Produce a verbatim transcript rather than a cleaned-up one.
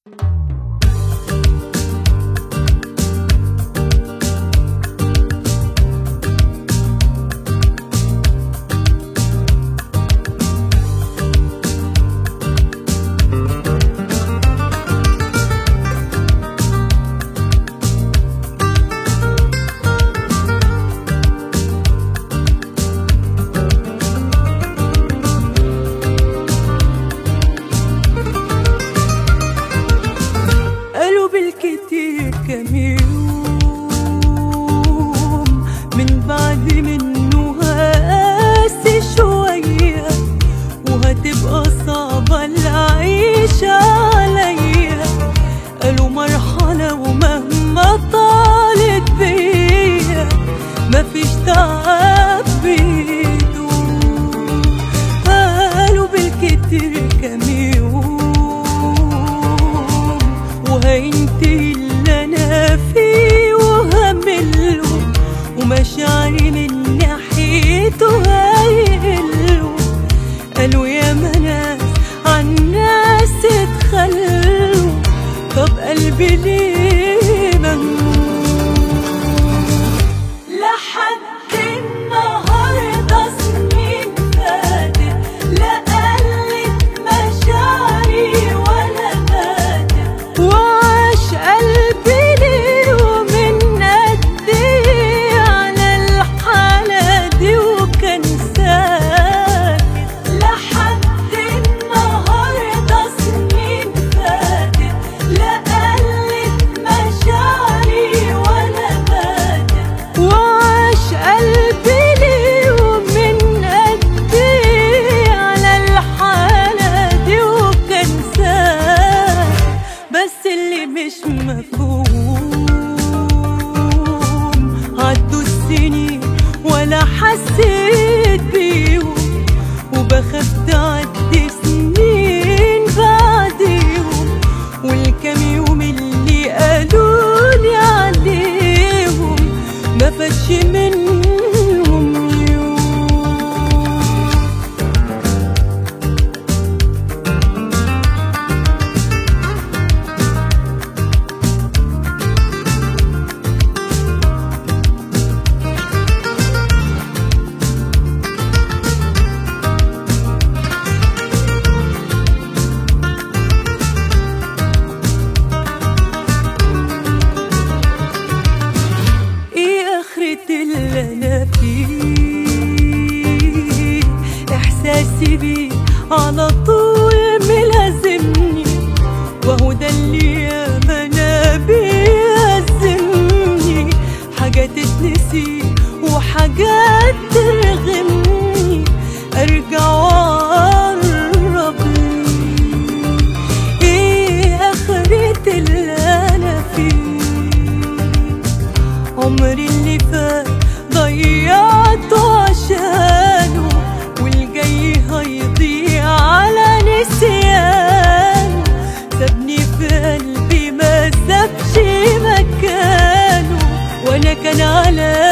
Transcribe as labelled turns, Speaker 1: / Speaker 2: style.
Speaker 1: بالكتير كام يوم من بعد منه هقاسي شوية، وهتبقى صعبة العيشة عليا. قالوا مرحلة ومهما طالت بيا مفيش تعب بيدوم. قالوا بالكتير كام يوم وهينتهي اللي انا فيه وهمله، ومشاعري من ناحيته هيقلوا. قالوا يا ناس عالناس اتخلوا، طب قلبي ليه ممنوع؟ لحد النهارده سنين فاتت لا قلت مشاعري ولا ماتت، وعاش قلبي ليه ومن قد ايه على الحالة دي وكان ساكت. لحد النهارده سنين فاتت لا قلت مشاعري ولا ماتت، وعاش قلبي ليه ومن قد ايه على الحالة دي وكان ساكت. بس اللي مش مفهوم عدوا السنين ولا حسيت بيهم، وبخاف تعدي سنين بعديهم، والكام يوم اللي قالولي عليهم ما فاتش منهم يوم. اللي انا فيه احساسي بيه على طول ملازمني، وهو ده اللي ياما انا بيأزمني. حاجات تتنسي وحاجات ترغمني، ارجع واقرب لي. ايه اخرة اللي انا فيه؟ عمري اللي فات ضيعته عشانه، والجاي هيضيع على نسيانه. سابني في قلبي ما سابش مكانه، وانا كان على